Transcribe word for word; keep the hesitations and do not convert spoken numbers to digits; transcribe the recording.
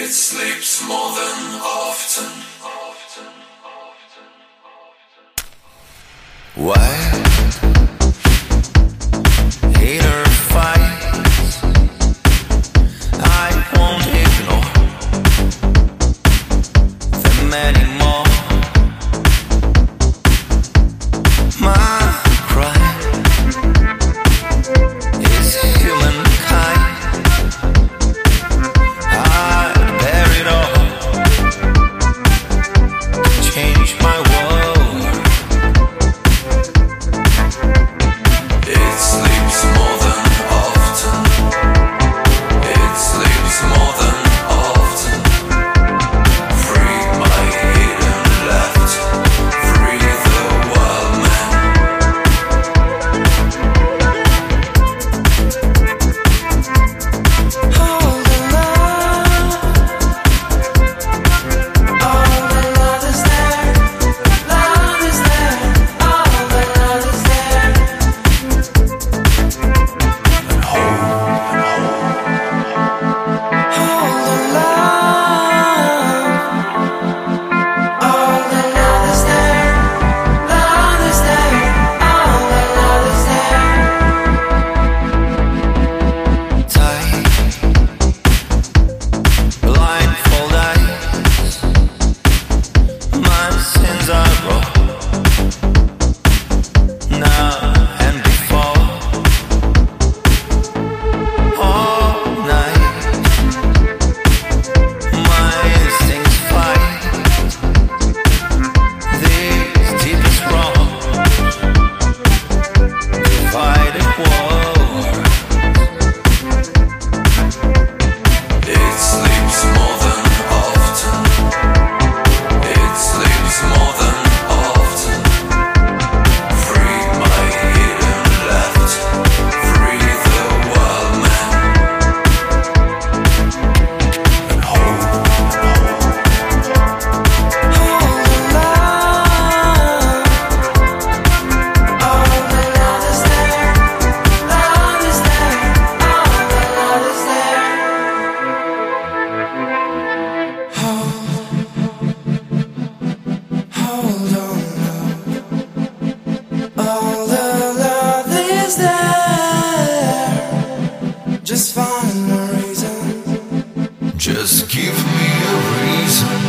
sleeps more than often. Why? Hater fights, I won't ignore them anymore. My cry is humankind. I bear it all to change my world. It sleeps more than often. It sleeps more than often. Free my hidden left. Free the wild man. All the love, all the love is there. Love is there. All the love is there. And hold, and hold, hold the love. All the love is there. Love is there. All the love is there. Tight, blindfold eyes. My sins are raw. Now and before. All night, my instincts fight these deepest wrongs. Divided war. It sleeps more than often. It sleeps more than often. Free my hidden left. Free the wild man. And hold, hold the love. All the love is there. Love is there. All the love is there. Hold, hold on, love. All the love is there. Just find a reason. Just give me a reason.